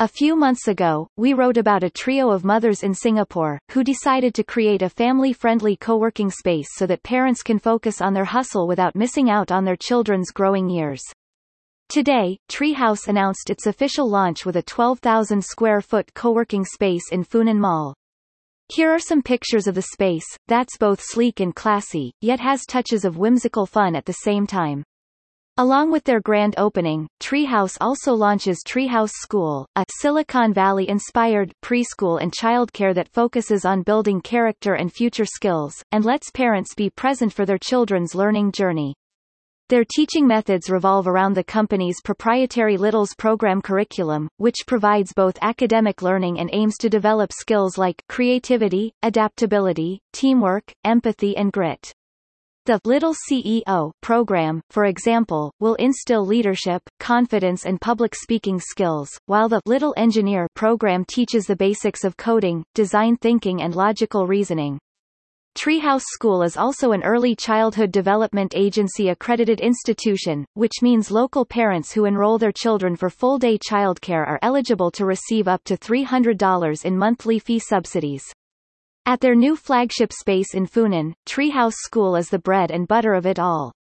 A few months ago, we wrote about a trio of mothers in Singapore, who decided to create a family-friendly co-working space so that parents can focus on their hustle without missing out on their children's growing years. Today, Treehouse announced its official launch with a 12,000 square foot co-working space in Funan Mall. Here are some pictures of the space, that's both sleek and classy, yet has touches of whimsical fun at the same time. Along with their grand opening, Treehouse also launches Treehouse School, a Silicon Valley-inspired preschool and childcare that focuses on building character and future skills, and lets parents be present for their children's learning journey. Their teaching methods revolve around the company's proprietary Littles program curriculum, which provides both academic learning and aims to develop skills like creativity, adaptability, teamwork, empathy and grit. The Little CEO program, for example, will instill leadership, confidence and public speaking skills, while the Little Engineer program teaches the basics of coding, design thinking and logical reasoning. Treehouse School is also an early childhood development agency accredited institution, which means local parents who enroll their children for full-day childcare are eligible to receive up to $300 in monthly fee subsidies. At their new flagship space in Funan, Treehouse School is the bread and butter of it all.